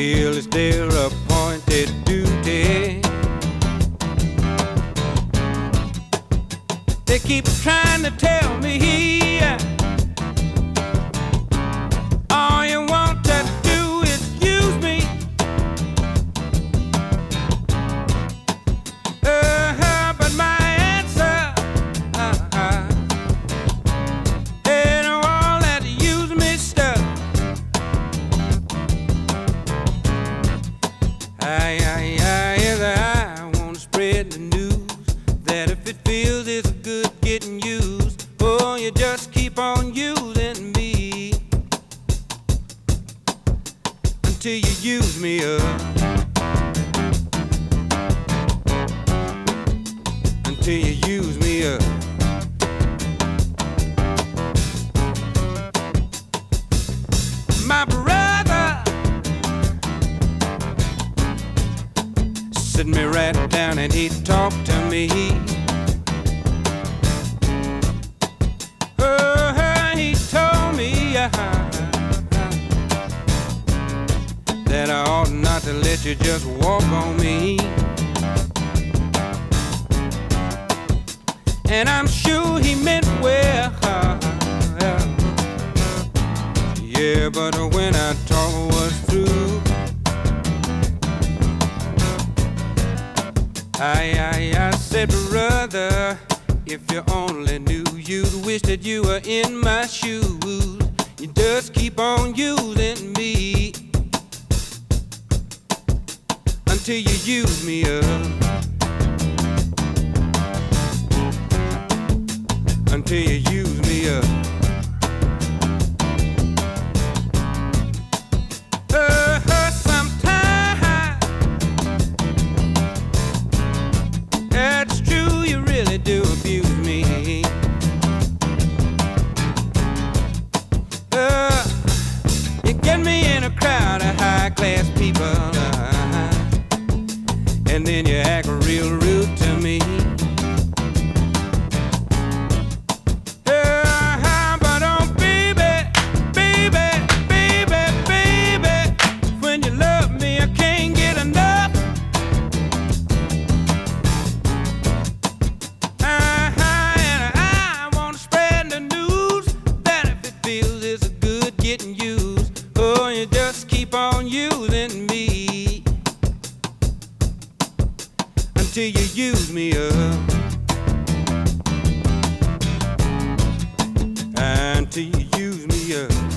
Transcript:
fulfill is their appointed duty. They keep trying to tell me all you want to do is use me. But my answer ain't all that use me stuff. I want to spread the news that if it feels it's good getting used, oh, you just keep on using me until you use me up. Until you use me up. My brother sit me right down and he talked to me. He told me that I ought not to let you just walk on me. And I'm sure he meant well. Yeah, but when our talk was through, I said, brother, if you only knew, you'd wish that you were in my shoes. You just keep on using me until you use me up. Until you use me up. Sometimes it's true, you really do abuse me. You get me in a crowd of high-class people, and then you act real rude to me. Getting used, oh, you just keep on using me until you use me up. Until you use me up.